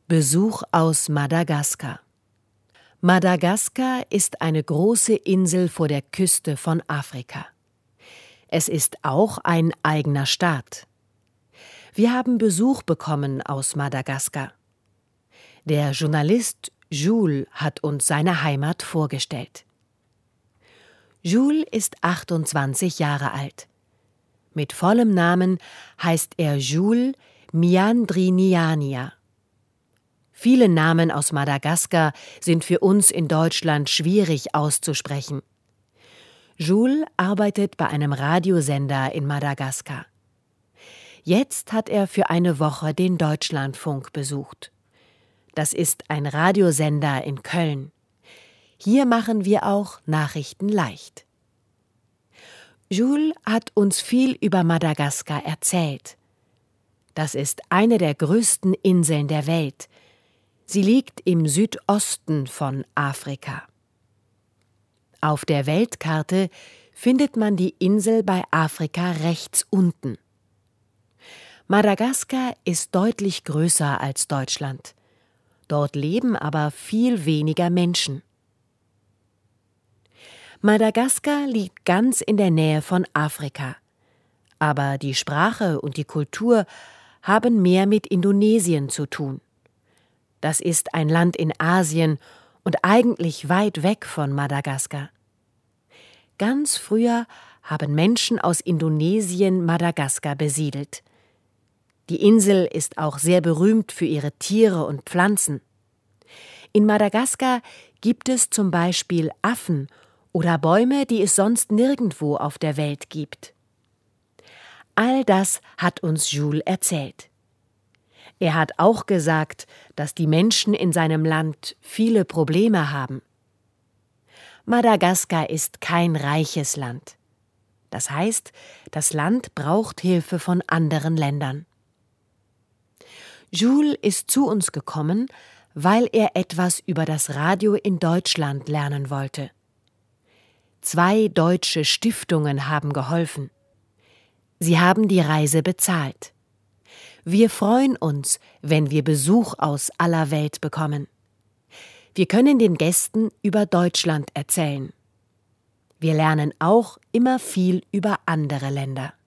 Besuch aus Madagaskar. Madagaskar ist eine große Insel vor der Küste von Afrika. Es ist auch ein eigener Staat. Wir haben Besuch bekommen aus Madagaskar. Der Journalist Jules hat uns seine Heimat vorgestellt. Jules ist 28 Jahre alt. Mit vollem Namen heißt er Jules Miandriniania. Viele Namen aus Madagaskar sind für uns in Deutschland schwierig auszusprechen. Jules arbeitet bei einem Radiosender in Madagaskar. Jetzt hat er für eine Woche den Deutschlandfunk besucht. Das ist ein Radiosender in Köln. Hier machen wir auch Nachrichten leicht. Jules hat uns viel über Madagaskar erzählt. Das ist eine der größten Inseln der Welt. Sie liegt im Südosten von Afrika. Auf der Weltkarte findet man die Insel bei Afrika rechts unten. Madagaskar ist deutlich größer als Deutschland. Dort leben aber viel weniger Menschen. Madagaskar liegt ganz in der Nähe von Afrika. Aber die Sprache und die Kultur haben mehr mit Indonesien zu tun. Das ist ein Land in Asien und eigentlich weit weg von Madagaskar. Ganz früher haben Menschen aus Indonesien Madagaskar besiedelt. Die Insel ist auch sehr berühmt für ihre Tiere und Pflanzen. In Madagaskar gibt es zum Beispiel Affen oder Bäume, die es sonst nirgendwo auf der Welt gibt. All das hat uns Jules erzählt. Er hat auch gesagt, dass die Menschen in seinem Land viele Probleme haben. Madagaskar ist kein reiches Land. Das heißt, das Land braucht Hilfe von anderen Ländern. Jules ist zu uns gekommen, weil er etwas über das Radio in Deutschland lernen wollte. 2 deutsche Stiftungen haben geholfen. Sie haben die Reise bezahlt. Wir freuen uns, wenn wir Besuch aus aller Welt bekommen. Wir können den Gästen über Deutschland erzählen. Wir lernen auch immer viel über andere Länder.